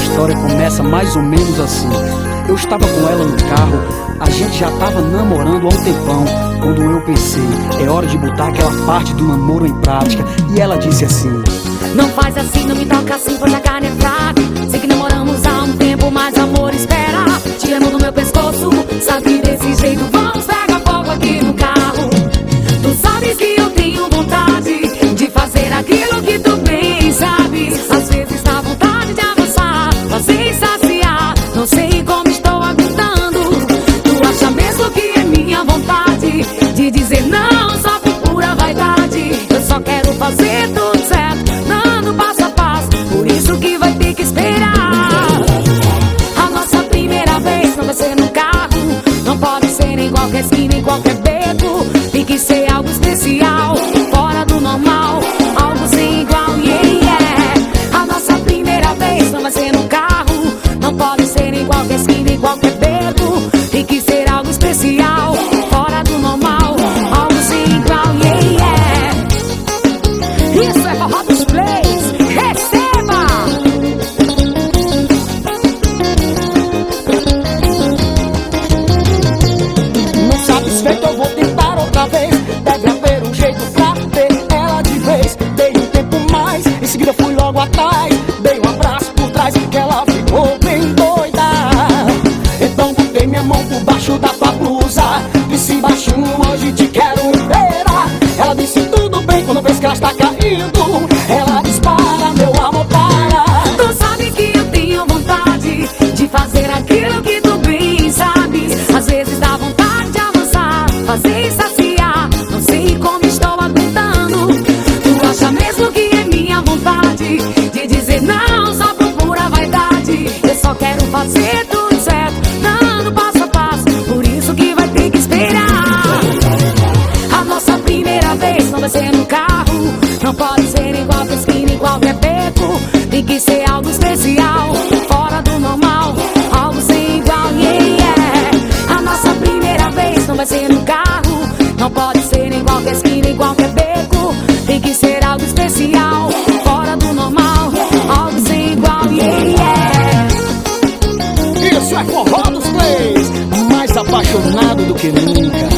história começa mais ou menos assim. Eu estava com ela no carro, a gente já tava namorando há um tempão, quando eu pensei, é hora de botar aquela parte do namoro em prática. E ela disse assim: não faz assim, não me toca assim, pois a carne é fraca. Sei que namoramos há um tempo, mas amor espera. Te amo no meu pescoço, sabe desse jeito, vamos pegar fogo aqui no carro. Tu sabes que eu tenho vontade de fazer aquilo que tu bem sabes. Às vezes dá vontade de avançar, fazer e saciar. Não sei como estou aguentando. Tu acha mesmo que é minha vontade de dizer não só por pura vaidade? Eu só quero fazer tudo certo, dando passo a passo, por isso que vai ter que esperar. A nossa primeira vez não vai ser no carro, não pode ser em qualquer esquina, em qualquer beco. Tem que ser algo especial, fora do normal, algo sem igual, yeah, yeah. A nossa primeira vez não vai ser no carro, não pode ser em qualquer esquina, em qualquer beco. Tem que ser algo especial, fora do normal, algo sem igual, yeah, yeah. Isso é Forró dos Plays, receba! Não satisfeito, eu vou tentar outra vez. Deve haver um jeito pra ter ela de vez. Dei um tempo mais, em seguida fui logo atrás. Dei um abraço por trás, que ela ficou bem doida. Então botei minha mão por baixo da tua blusa, disse baixinho, hoje te quero inteira. Ela disse tudo bem, quando vês que ela está caindo, ela dispara, meu amor, para. Tu sabe que eu tenho vontade de fazer aquilo que tu bem sabes. Às vezes dá vontade de avançar, fazer e saciar. Não sei como estou aguentando. Tu acha mesmo que é minha vontade de dizer não só por pura vaidade? Eu só quero fazer tudo certo, dando passo a passo, por isso que vai ter que esperar. A nossa primeira vez não vai ser no carro, não pode ser em qualquer esquina, em qualquer beco. Tem que ser algo especial, fora do normal, algo sem igual, yeah, yeah. A nossa primeira vez não vai ser no carro, não pode ser em qualquer esquina, em qualquer beco. Tem que ser algo especial, fora do normal, algo sem igual, yeah, yeah. Isso é Forró dos Plays, mais apaixonado do que nunca.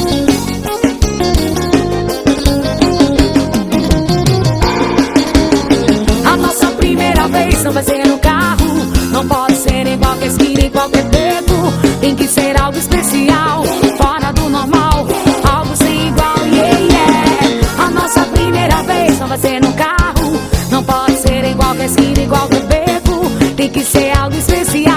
A nossa primeira vez não vai ser no carro, não pode ser em qualquer esquina, em qualquer beco. Tem que ser algo especial, fora do normal, algo sem igual, yeah, yeah. A nossa primeira vez não vai ser no carro, não pode ser em qualquer esquina, em qualquer beco. Tem que ser algo especial.